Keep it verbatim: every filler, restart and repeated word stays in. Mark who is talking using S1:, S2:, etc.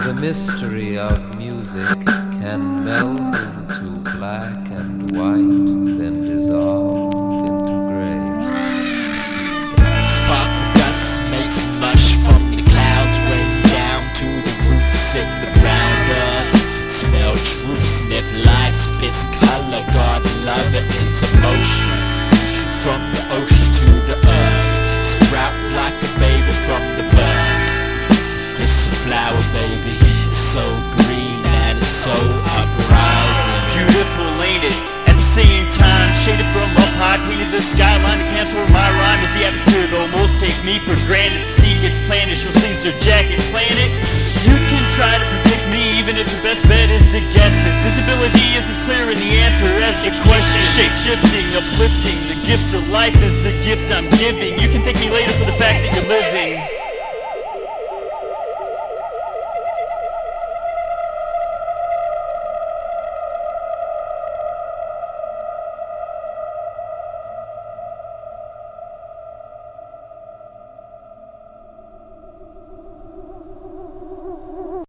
S1: The mystery of music can meld into black and white, then dissolve into gray.
S2: Sparkle dust makes mush from the clouds, rain down to the roots in the brown earth. Smell truth, sniff life, spits color, God love it into motion. From the ocean to the earth, sprout like a baby from the birth. It's a flower, baby, it's so green and it's so uprising.
S3: Beautiful, ain't it? At the same time, shaded from up high, painted the skyline. The cancer of my rhyme as the atmosphere almost take me for granted. The sea gets planted, she'll sing her jacket planet. You can try to predict me, even if your best bet is to guess it. Visibility is as clear in the answer as the question. Shape shifting, uplifting, the gift of life is the gift I'm giving. You can thank me later for the fact that you're living.